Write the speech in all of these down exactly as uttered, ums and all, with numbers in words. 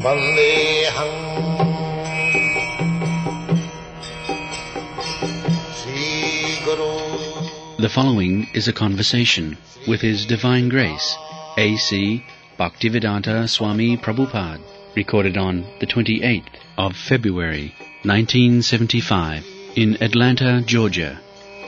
Vandeham Sri Guru. The following is a conversation with His Divine Grace, A C Bhaktivedanta Swami Prabhupada, recorded on the twenty-eighth of February, nineteen seventy-five, in Atlanta, Georgia.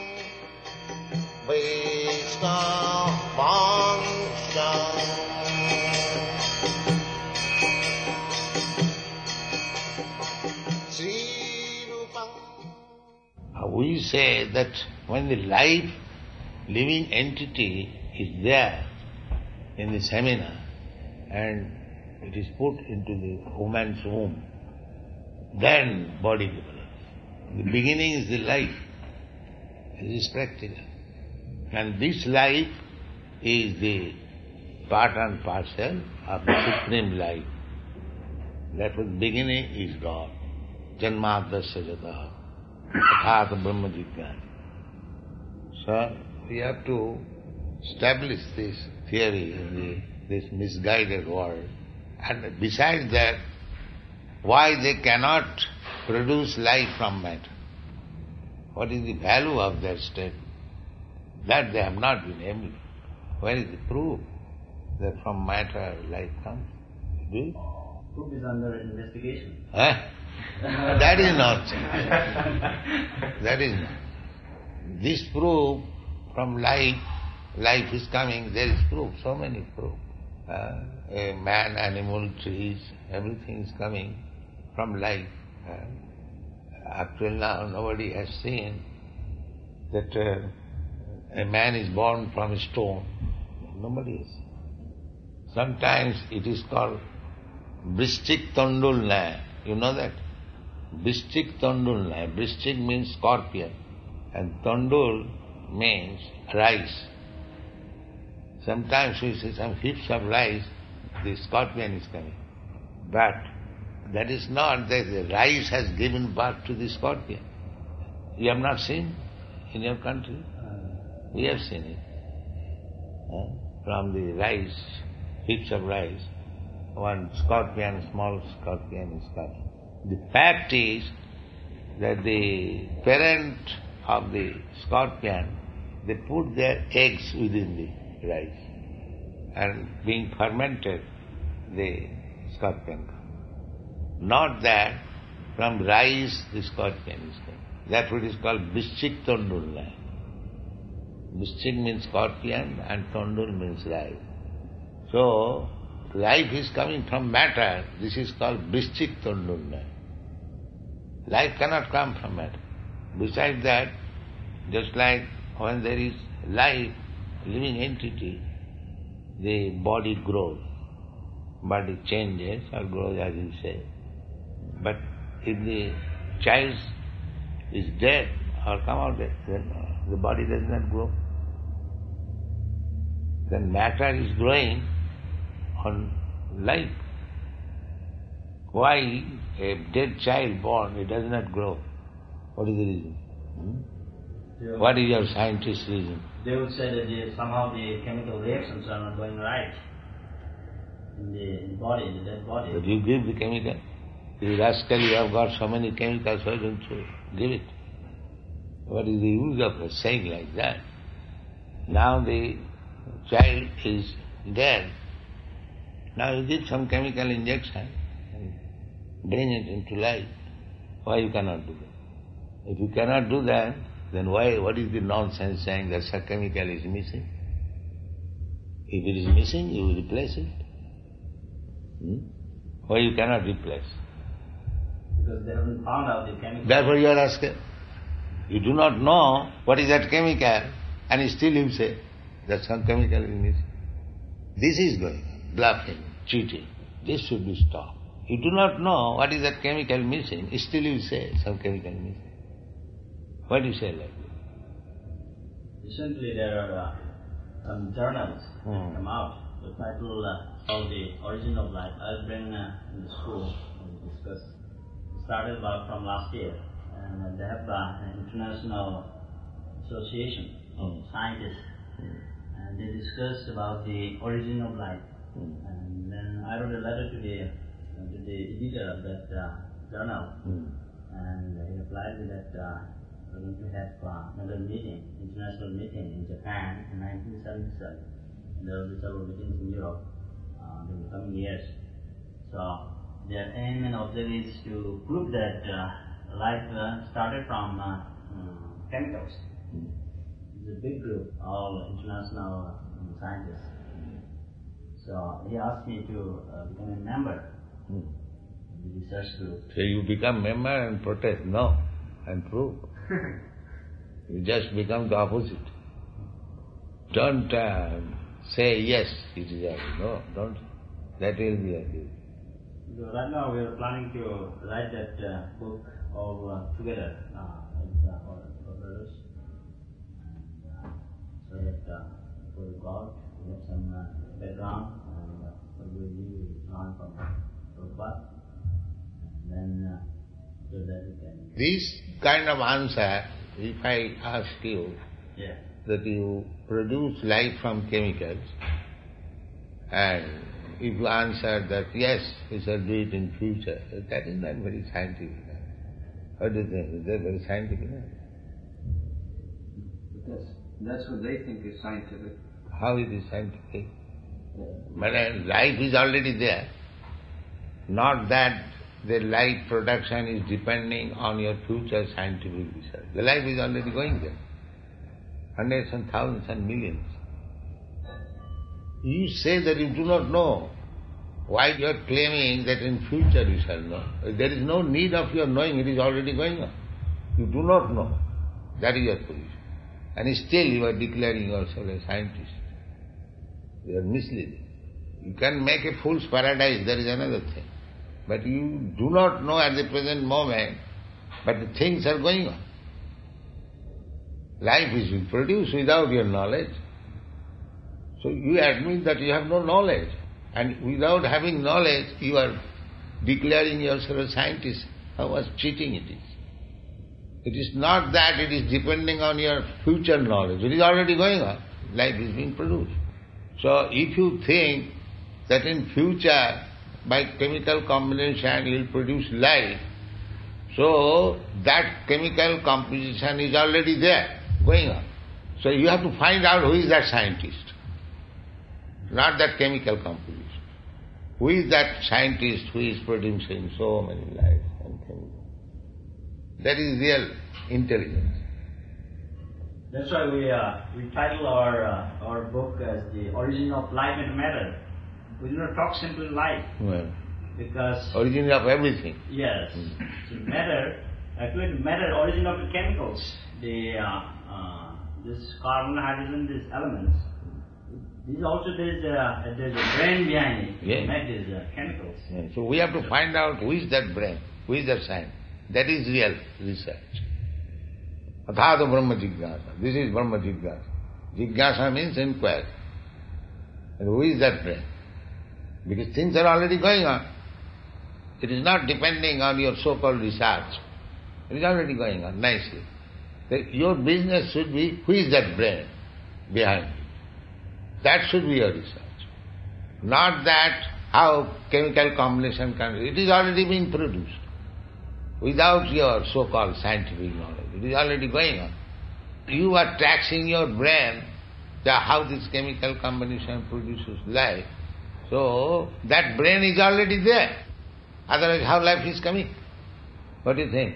We say that when the life, living entity is there in the seminar and it is put into the woman's womb, then body develops. The beginning is the life. This is practical. And this life is the part and parcel of the Supreme Life. That was beginning is God. Janmadasya jataha. Athāta Brahma Jijñāsa. So we have to establish this theory in the, this misguided world. And besides that, why they cannot produce life from matter? What is the value of that state? That they have not been able. Where is the proof that from matter life comes? Do it? Proof is under investigation. Huh? That is not. That is not. This proof from life, life is coming, there is proof, so many proof. Uh, a man, animal, trees, everything is coming from life. Uh, up till now nobody has seen that uh, a man is born from a stone. Nobody has seen. Sometimes it is called Vrishchik Tandulna. You know that? Vrishchik Tandulna. Vrishchik means scorpion and Tandul means rice. Sometimes we see some heaps of rice, the scorpion is coming. But that is not that the rice has given birth to the scorpion. You have not seen in your country? We have seen it. Uh, from the rice, heaps of rice, one scorpion, small scorpion is coming. The fact is that the parent of the scorpion, they put their eggs within the rice and being fermented, the scorpion comes. Not that from rice the scorpion is coming. That's what is called Vrishchik Tandulna. Vrishchik means scorpion and Tandul means rice. So, life is coming from matter, this is called Vrishchik Tandulna. Life cannot come from matter. Besides that, just like when there is life, living entity, the body grows. Body changes or grows as you say. But if the child is dead or come out dead, then the body does not grow. Then matter is growing on life. Why a dead child born, it does not grow? What is the reason? Hmm? Yeah. What is your scientist's reason? They would say that the, somehow the chemical reactions are not going right in the body, in the dead body. But you give the chemical. You rascal, you have got so many chemicals, why don't you give it? What is the use of saying like that? Now the child is dead. Now you give some chemical injection and bring it into life. Why you cannot do that? If you cannot do that, then why, what is the nonsense saying that some chemical is missing? If it is missing, you will replace it. Hmm? Why you cannot replace? Because they haven't found out the chemical. Therefore you are asking. You do not know what is that chemical, and still you say that some chemical is missing. This is going on, bluffing, cheating. This should be stopped. You do not know what is that chemical missing, still you say some chemical missing. Why do you say like this? Recently there are uh, some journals Hmm. that come out. The title uh, called The Origin of Life. I was been uh, in the school and discussed. It started about from last year. And uh, they have uh, an international association of Hmm. scientists. Hmm. And they discussed about the origin of life. Hmm. And then I wrote a letter to the to the editor of that uh, journal, Mm. and he replied that uh, we're going to have uh, another meeting, international meeting in Japan in nineteen seventy-seven. There will be several meetings in Europe uh, in the coming years. So their aim and objective is to prove that uh, life uh, started from uh, um, chemicals. Mm. It's a big group, all international um, scientists. So he asked me to uh, become a member Mm. of the research group. So you become member and protest, no, and prove. You just become the opposite. Don't uh, say yes, it is a no, don't. That will be a deal. So right now we are planning to write that uh, book all uh, together uh, as uh, our our brothers. And, uh, so that uh, for God, we have some uh, background and uh, what we need we learn from Prabhupada. And then uh, so that we can... This kind of answer, if I ask you Yeah. that you produce life from chemicals, and if you answer that yes, we shall do it in future, that is not very scientific. What do you think? Is that very scientific? That's, that's what they think is scientific. How it is scientific? But uh, life is already there. Not that the life production is depending on your future scientific research. The life is already going there. Hundreds and thousands and millions. You say that you do not know. Why you are claiming that in future you shall know? There is no need of your knowing, it is already going on. You do not know. That is your position. And still you are declaring yourself a scientist. You are misleading. You can make a fool's paradise, that is another thing. But you do not know at the present moment, but the things are going on. Life is being produced without your knowledge. So you admit that you have no knowledge. And without having knowledge, you are declaring yourself a scientist. How much cheating it is. It is not that it is depending on your future knowledge. It is already going on. Life is being produced. So if you think that in future, by chemical combination, you will produce life, so that chemical composition is already there, going on. So you have to find out who is that scientist, not that chemical composition. Who is that scientist who is producing so many lives and chemicals? That is real intelligence. That's why we uh, we title our uh, our book as The Origin of Life and Matter. We do not talk simply life. Well, Because... origin of everything. Yes. Mm. So matter, actually matter, origin of the chemicals, the uh, uh, this carbon, hydrogen, these elements. These also there's a, there's a brain behind it. Yeah. To make these uh, chemicals. Yeah. So we have to find out who is that brain, who is that science. That is real research. Athāta Brahma Jigyasa. This is Brahma Jigyasa. Jigyasa means inquiry. And who is that brain? Because things are already going on. It is not depending on your so-called research. It is already going on nicely. Your business should be, who is that brain behind it? That should be your research. Not that how chemical combination can... It is already being produced. Without your so-called scientific knowledge. It is already going on. You are taxing your brain that how this chemical combination produces life. So, that brain is already there. Otherwise, how life is coming? What do you think?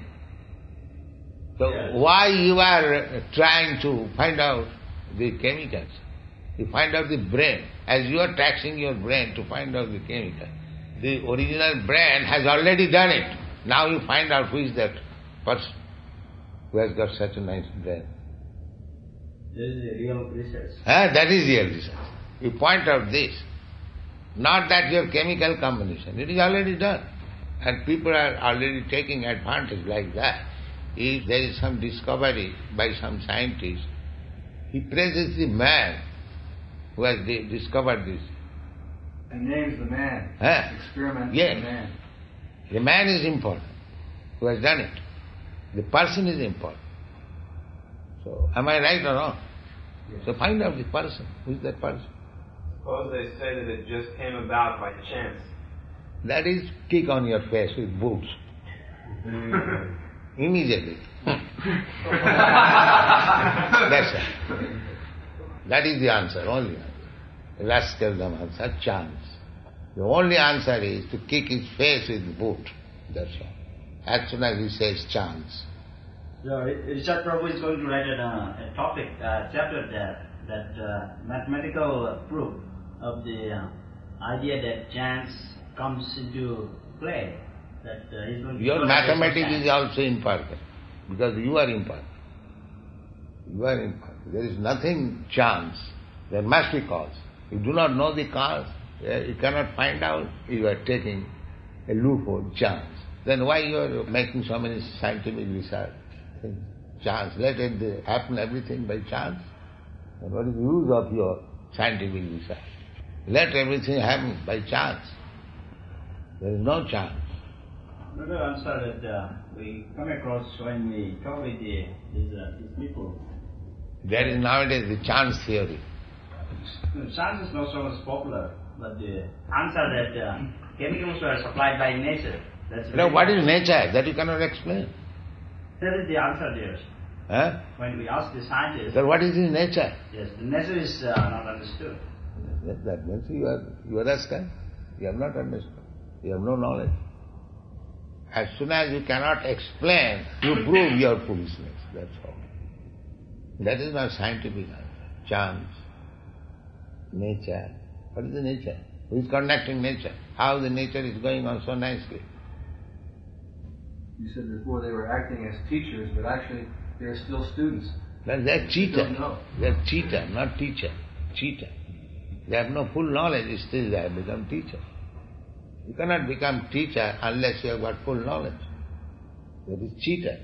So, Yes. why you are trying to find out the chemicals? You find out the brain. As you are taxing your brain to find out the chemical, the original brain has already done it. Now you find out who is that person who has got such a nice brain. This is a real research. Ah, that is real research. You point out this. Not that your chemical combination. It is already done. And people are already taking advantage like that. If there is some discovery by some scientist, he praises the man who has di- discovered this. And names the man. Huh? Experiments Yes. with the man. The man is important, who has done it. The person is important. So, am I right or not? Yes. So find out the person. Who is that person? Suppose they say that it just came about by chance. That is kick on your face with boots. Immediately. That's it. That is the answer, only answer. Rascal don't answer, chance. The only answer is to kick his face with the boot. That's all. As soon as he says chance. So, Richard Prabhu is going to write a, a topic, a chapter there, that uh, mathematical uh, proof of the uh, idea that chance comes into play. That uh, he's going to Your mathematics is also imperfect, because you are imperfect. You are imperfect. There is nothing chance. There must be cause. You do not know the cause. You cannot find out. You are taking a loophole, chance. Then why you are making so many scientific research? Chance. Let it happen everything by chance. And what is the use of your scientific research? Let everything happen by chance. There is no chance. Another answer that uh, we come across when we talk with the, these, uh, these people. There is nowadays the chance theory. Chance is not so much popular, but the answer that uh, chemicals were supplied by nature. That's You know, what is nature? That you cannot explain. That is the answer there. Huh? When we ask the scientists, Then what is his nature? yes, the nature is uh, not understood. That, that means you are, you are rascal. You have not understood. You have no knowledge. As soon as you cannot explain, you prove your foolishness. That's all. That is not scientific answer. Chance, nature. What is the nature? Who is conducting nature? How the nature is going on so nicely? You said before they were acting as teachers, but actually they're still students. Then they are cheater. don't know. They are cheater, not teacher. Cheater. They have no full knowledge, still they have become teacher. You cannot become teacher unless you have got full knowledge. That is cheater.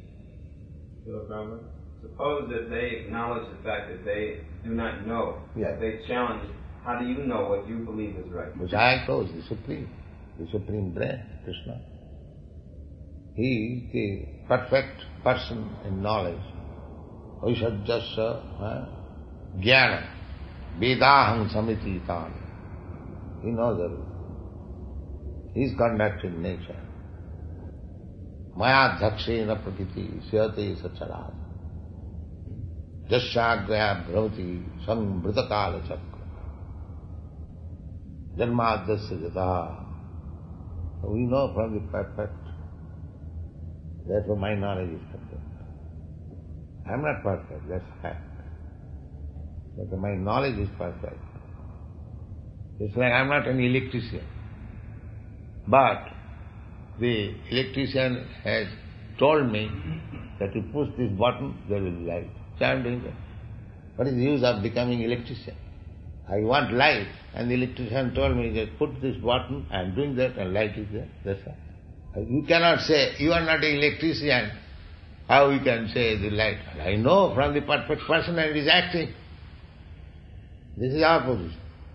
Suppose that they acknowledge the fact that they do not know, Yeah. that they challenge, how do you know what you believe is right? Which I told, the Supreme, the Supreme Brain, Krishna. He is the perfect person in knowledge. Vaishajyasya jnana vedaham samititan. He knows everything. He is conducting nature. Maya dhakshena prakriti syate sacharad. Jasyagraya bhavati samvritakala chakra. Janmadasya jata. We know from the perfect. Therefore my knowledge is perfect. I am not perfect, that's fact. But my knowledge is perfect. It's like I am not an electrician. But the electrician has told me that you push this button, there will be light. So I am doing that. What is the use of becoming electrician? I want light, and the electrician told me that put this button, I am doing that, and light is there. That's all. You cannot say, you are not an electrician, how you can say the light? I know from the perfect person and is acting. This is our position.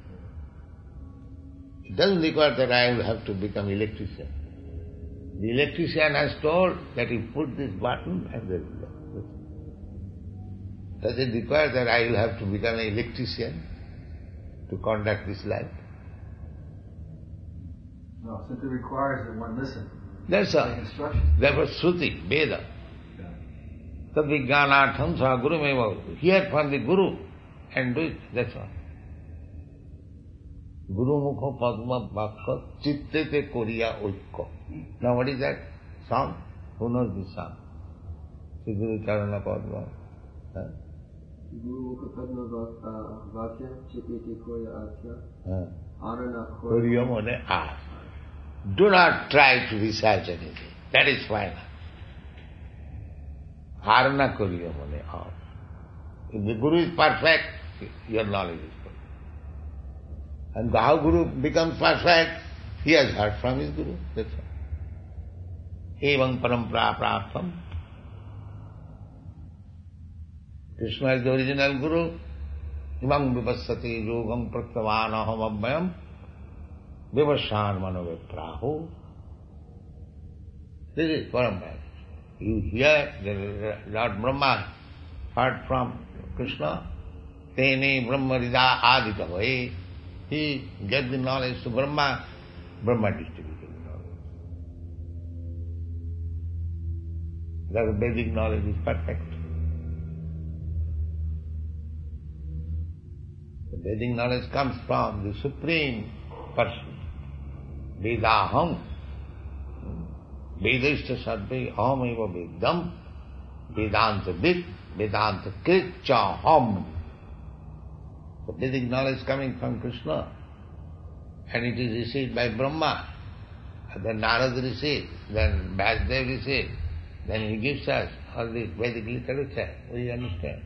It doesn't require that I will have to become electrician. The electrician has told that you put this button and there is light. Does it require that I will have to become an electrician to conduct this light? No, since it requires that one listen. That's all. Take instruction. Therefore Shruti, Veda. Tad vijnanartham sa guru meva. Hear from the Guru and do it. That's all. Guru mukha padma bhakka chitte te koriya oikko. Now what is that song? Who knows this song? Sri Guru Charana Padma. Guru mukha padma vakya chitte te koriya akya. Arana Koriya mone ask. Do not try to research anything. That is final. Harana koriya mone ask. If the Guru is perfect, your knowledge is perfect. And how Guru becomes perfect? He has heard from his Guru. That's all. Evam parampara praptam. Krishna is the original Guru. Imam vipassati yogam praktavānaham abhyam vivashan manovipraho. This is parampara. You hear the Lord Brahma heard from Krishna. Tene brahma rida aditavai. He gave the knowledge to Brahma. Brahma distributed knowledge. The Vedic knowledge is perfect. The Vedic knowledge comes from the Supreme Person. Vedaham. Vedashta sarve aham eva vedam. Vedanta vid. Vedanta kritcha ham. The Vedic knowledge coming from Krishna. And it is received by Brahma. Then Narada received. Then Vyasdev received. Then he gives us all this Vedic literature. We understand.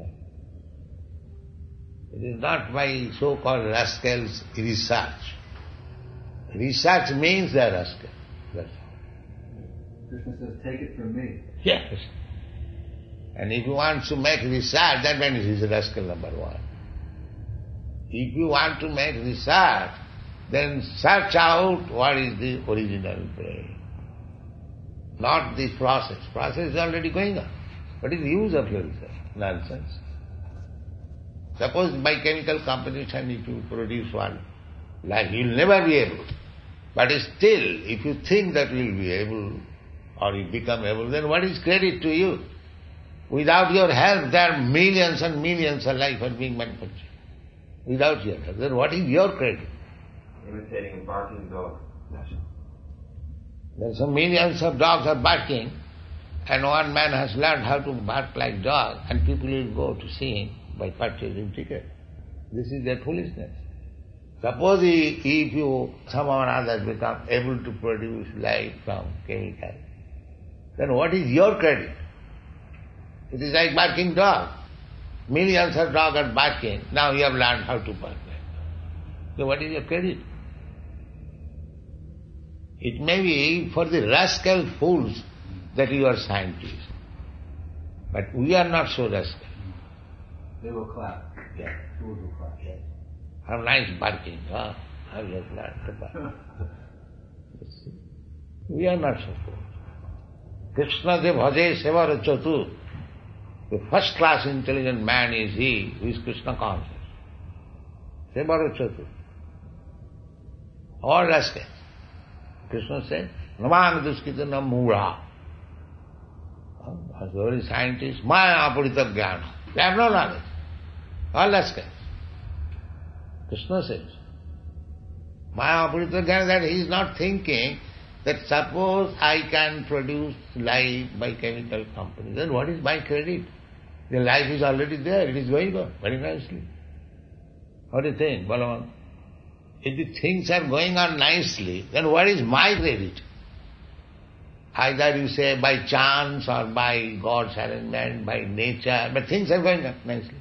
It is not by so-called rascals research. Research means they are rascals. That's all. Krishna says, take it from me. Yes. And if you want to make research, that means he is a rascal number one. If you want to make research, then search out what is the original brain. Not this process. Process is already going on. What is the use of your research? Nonsense. Suppose by chemical composition if you produce one life, you will never be able. But still, if you think that you will be able, or you become able, then what is credit to you? Without your help, there are millions and millions of life are being manufactured. Without your help, then what is your credit? Imitating a barking dog. There are some millions of dogs are barking, and one man has learned how to bark like dog, and people will go to see him by purchasing ticket. This is their foolishness. Suppose if you somehow or other become able to produce life from chemical, then what is your credit? It is like barking dog. Millions of dogs are barking. Now you have learned how to bark. So what is your credit? It may be for the rascal fools that you are scientists. But we are not so rascal. They will clap. Yeah. Fools will clap. Yes. How nice barking, huh? How you have learned to bark. We are not so fools. Krishna de bhaje sevara chatu. The first class intelligent man is he who is Krishna conscious. Sevara chatu. All rascals. Krishna said, Naman duskita na mura. As every scientist, maya apurita jnana. They have no knowledge. All rascals. Krishna says, maya apurita jnana, that he is not thinking that suppose I can produce life by chemical company, then what is my credit? The life is already there, it is going on very nicely. What do you think, Balavan? If the things are going on nicely, then what is my credit? Either you say by chance or by God's arrangement, by nature, but things are going on nicely.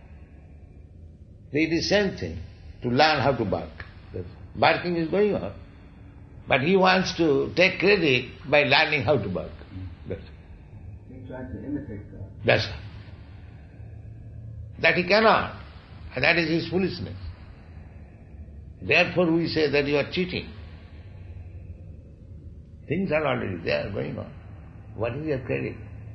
It is the same thing, to learn how to bark. Barking is going on. But he wants to take credit by learning how to bark. That's all. He tries to imitate that. That's all. That he cannot. And that is his foolishness. Therefore we say that you are cheating. Things are already there, going on. What is your credit?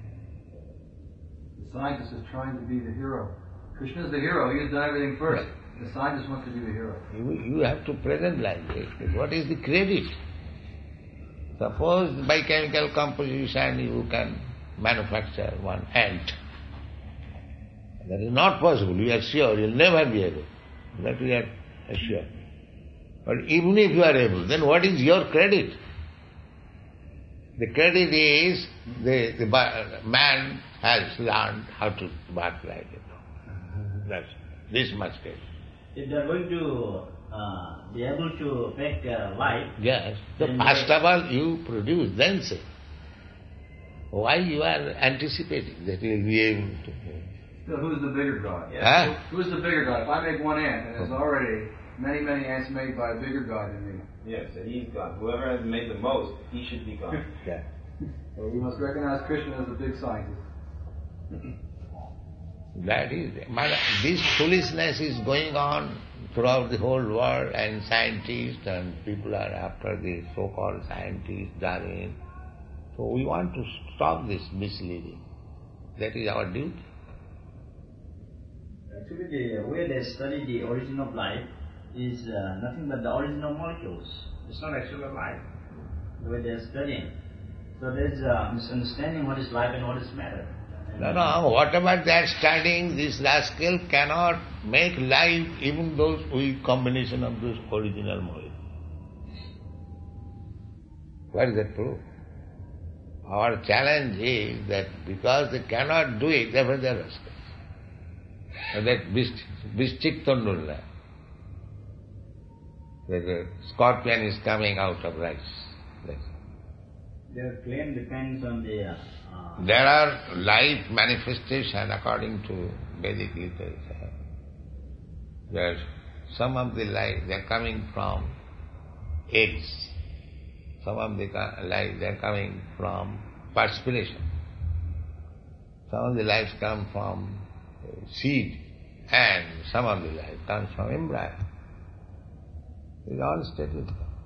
The scientist is trying to be the hero. Krishna is the hero. He has done everything first. Right. The scientist wants to be the hero. You, you have to present like this. What is the credit? Suppose by chemical composition you can manufacture one ant. That is not possible. You are sure you will never be able. That we are sure. But even if you are able, then what is your credit? The credit is the, the man has learned how to bark like it. That's this much credit. If they are going to uh, be able to make uh, life... Yes. So first of all you produce, then say. Why you are anticipating that you will be able to... So who's the bigger God? Huh? Who's the bigger God? If I make one ant, and there's already many, many ants made by a bigger God than me. Yes, and he's God. Whoever has made the most, he should be God. Yeah. So we must recognize Krishna as the big scientist. That is, this foolishness is going on throughout the whole world, and scientists and people are after the so-called scientists, Darwin. So we want to stop this misleading. That is our duty. Actually, the way they study the origin of life is uh, nothing but the original molecules. It's not actually life. The way they are studying. So there is a misunderstanding what is life and what is matter. No, no, whatever they are studying, this rascal cannot make life even those weak combination of those original molecules. What is that proof? Our challenge is that because they cannot do it, therefore they are rascals. And that Bishtik Tandula, that the scorpion is coming out of rice. Their claim depends on the... Uh, there are life manifestation according to Vedic literature. There some of the life, they are coming from eggs. Some of the life, they are coming from perspiration. Some of the lives come from seed, and some of the life comes from embryo. It is all stated.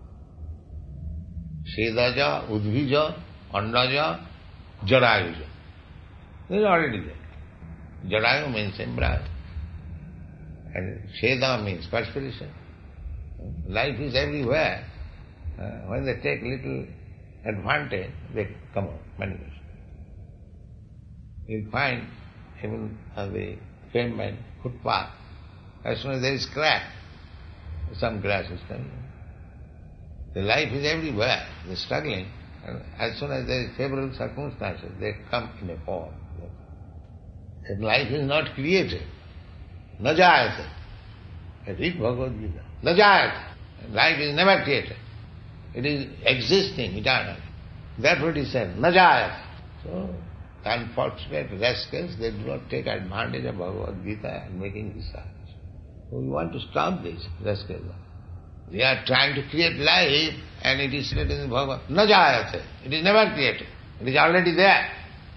Shedaja, Udvija, Andaja, Jarayuja. It is already there. Jarayu means embryo. And Sheda means perspiration. Life is everywhere. Uh, when they take little advantage, they come out, manifest. You'll find even on the pavement, footpath, as soon as there is crack, some grass is coming. The life is everywhere, they're struggling, and as soon as there is favorable circumstances, they come in a form. And life is not created. Na jayate. Read Bhagavad Gita. Na jayate. Life is never created. It is existing eternally. That's what he said. Na jayate. So, unfortunate rascals, they do not take advantage of Bhagavad Gita and making research. So we want to stop this rascals. They are trying to create life, and it is written in Bhagavad. Na jayate. It is never created. It is already there.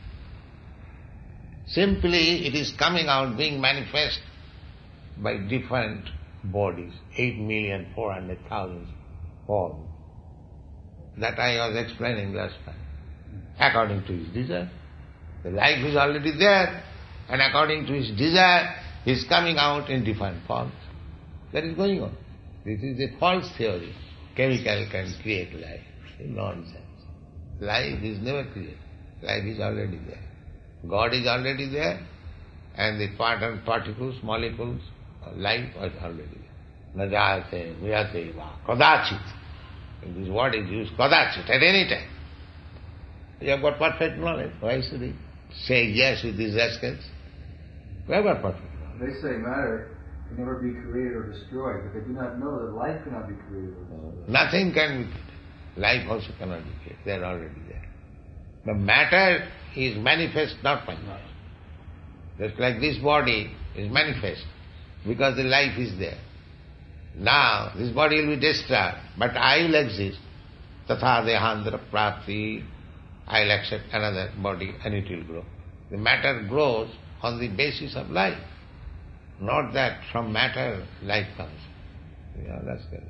Simply it is coming out, being manifest by different bodies, eight million four hundred thousand forms. That I was explaining last time. According to his desire. The life is already there, and according to his desire, he is coming out in different forms. That is going on. This is a false theory. Chemical can create life. Nonsense. Life is never created. Life is already there. God is already there, and the part and particles, molecules, life is already there. Najate, miyate va, kadachit. This word is used, kadachit, at any time. You have got perfect knowledge. Why should he say yes with these rascals? We have got perfect knowledge. They say matter can never be created or destroyed, but they do not know that life cannot be created or destroyed. Nothing can be created. Life also cannot be created. They are already there. The matter is manifest, not manifest. Just like this body is manifest, because the life is there. Now, this body will be destroyed, but I will exist. Tatha dehandra prapti, I will accept another body and it will grow. The matter grows on the basis of life. Not that from matter life comes. Yeah, that's good.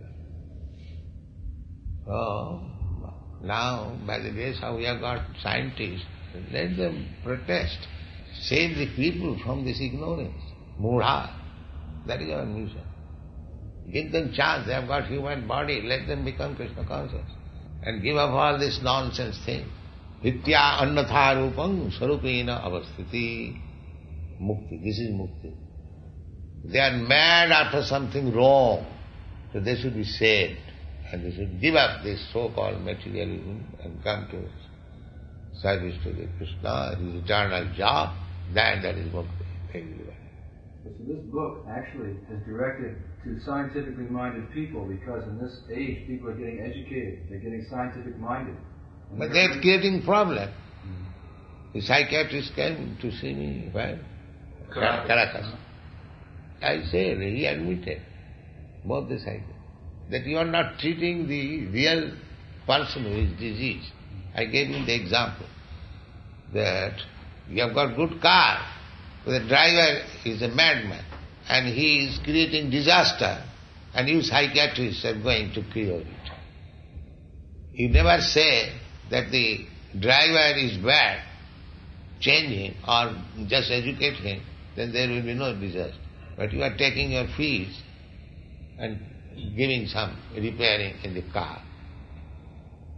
So, now, by the grace how we have got scientists, let them protest. Save the people from this ignorance. Mudha. That is our mission. Give them chance. They have got human body. Let them become Krishna conscious. And give up all this nonsense thing. Vitya annatha rupam sarupena avasthiti. Mukti. This is mukti. They are mad after something wrong. So they should be saved. And they should give up this so-called materialism and come to service to the Krishna, his eternal job. Then that is mukti. So this book actually is directed to scientifically minded people, because in this age people are getting educated, they're getting scientific minded. But they're creating problem. The psychiatrist came to see me, where? Caracas. I said, he admitted, both the psychiatrists, that you are not treating the real person who is diseased. I gave him the example that you have got good car, but the driver is a madman and he is creating disaster, and you psychiatrists are going to cure it. You never say that the driver is bad, change him or just educate him, then there will be no disaster. But you are taking your fees and giving some repairing in the car.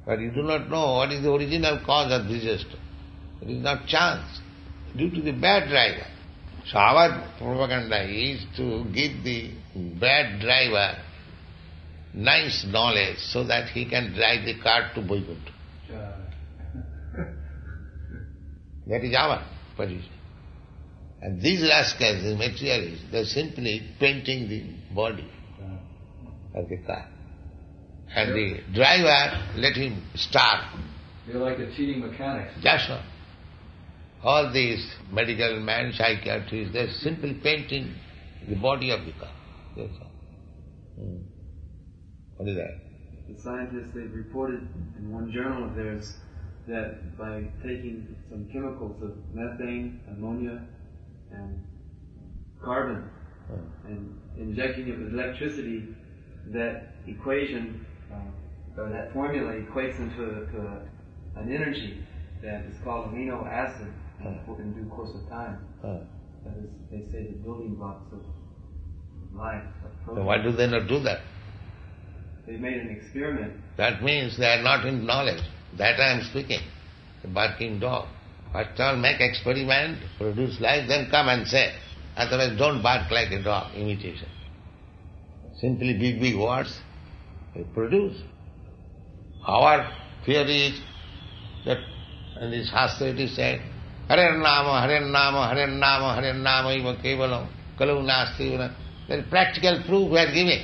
But you do not know what is the original cause of disaster. It is not chance, due to the bad driver. So our propaganda is to give the bad driver nice knowledge so that he can drive the car to Vaikuntha. That is our position. And these rascals, the materialists, they are simply painting the body of the car. And the driver, let him start. They're like the cheating mechanics. Just so. All these medical men, psychiatrists, they're simply painting the body of the car. That's all. Hmm. What is that? The scientists, they've reported in one journal of theirs that by taking some chemicals of methane, ammonia, and carbon, Hmm. and injecting it with electricity, that equation, uh, or that formula equates into a, to a, an energy that is called amino acid Hmm. in due course of time. Hmm. That is, they say, the building blocks of life. Of So protein. why do they not do that? They made an experiment. That means they are not in knowledge. That I am speaking. The barking dog. First of all, make experiment, produce life, then come and say. Otherwise don't bark like a dog, imitation. Simply big, big words, they produce. Our theory is that in this Shastra it is said, Hare Nama, Hare Nama, Hare Nama, Hare Nama, Iva Kevalam, Kalu Nasti. There is practical proof we are giving.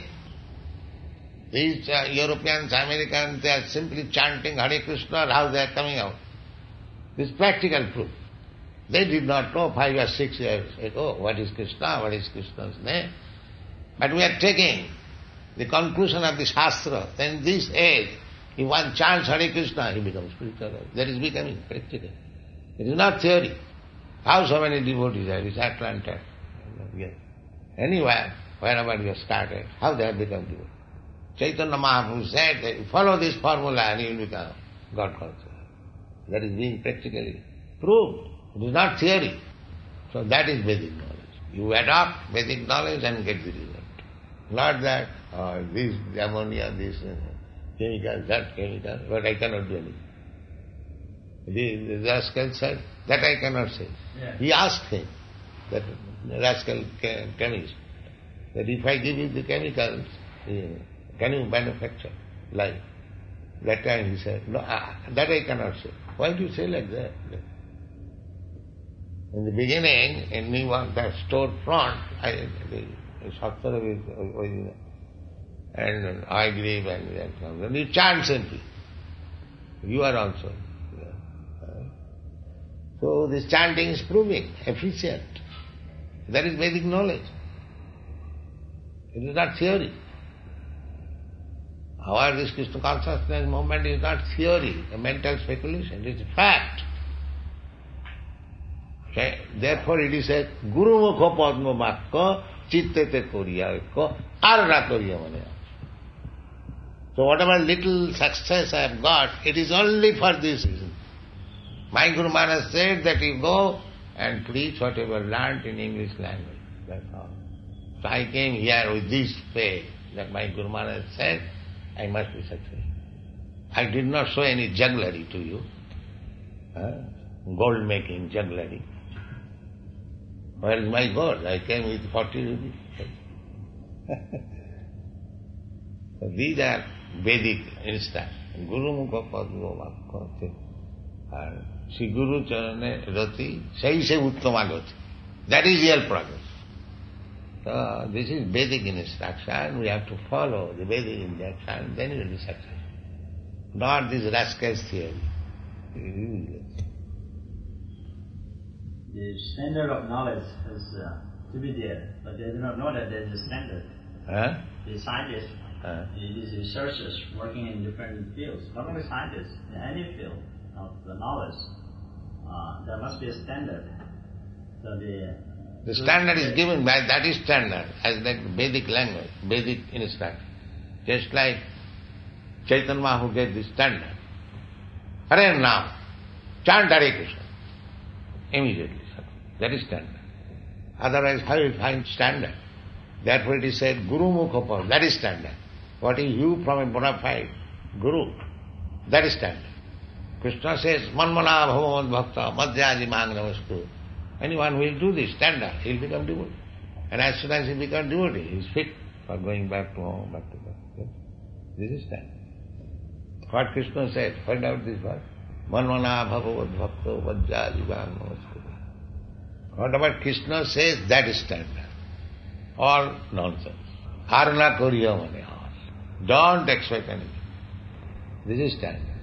These uh, Europeans, Americans, they are simply chanting Hare Krishna, how they are coming out. This is practical proof. They did not know five or six years ago what is Krishna, what is Krishna's name. But we are taking the conclusion of the Shastra. Then this age, if one chants Hare Krishna, he becomes spiritual. That is becoming practical. It is not theory. How so many devotees are? It's Atlanta. Anywhere, wherever you started, how they have become devotees. Chaitanya Mahaprabhu said that you follow this formula and you will become God conscious. That is being practically proved. It is not theory. So that is Vedic knowledge. You adopt Vedic knowledge and get the result. Not that, oh, this ammonia, this uh, chemical, that chemical, but I cannot do anything. The, the rascal said, that I cannot say. Yeah. He asked him, that rascal chemist, that if I give you the chemicals, yeah, can you manufacture life? That time he said, no, ah, that I cannot say. Why do you say like that? In the beginning, in me one that store front, I, the Shastra is, and I believe and that comes. And you chant simply. You are also. So this chanting is proving efficient. That is Vedic knowledge. It is not theory. Our this Krishna consciousness movement is not theory, a mental speculation, it is fact. Okay? Therefore it is said, Guru Mukha Padma Makka Chittete Koriya Ekko Arra Koriya Mane. So whatever little success I have got, it is only for this reason. My Guru Maharaj said that you go and preach whatever learnt in English language. That's all. So I came here with this faith that my Guru Maharaj said, I must be successful. I did not show any jugglery to you. Huh? Gold making, jugglery. Where is my gold? I came with forty rupees. So these are Vedic instance. Guru Mukha Padma Vakha and Sri Guru Charane Rati Sai Se Uttama Gati. That is real progress. So this is Vedic instruction. We have to follow the Vedic instruction, then we will be successful. Not this rascal's theory. The standard of knowledge is uh, to be there, but they do not know that there is a standard. Huh? The scientists, Huh? these researchers working in different fields, not only scientists, in any field of the knowledge, uh, there must be a standard. So the The standard is given by, that is standard, as that Vedic language, Vedic instruction. Just like Chaitanya Mahaprabhu gave the standard. Hare Nam, chant Hare Krishna. Immediately. That is standard. Otherwise, how you find standard? Therefore it is said, Guru Mukha Padma, that is standard. What is you from a bona fide Guru? That is standard. Krishna says, Manmana bhava mad bhakta madhyaji mang namastu. Anyone who will do this standard, he will become devotee. And as soon as he becomes devotee, he is fit for going back to home, back to back. This is standard. What Krishna said, find out this verse. Manmana bhava mad bhakta madhyaji mang namastu. Whatever Krishna says, that is standard. All nonsense. Arna koriya mane. Don't expect anything. This is standard.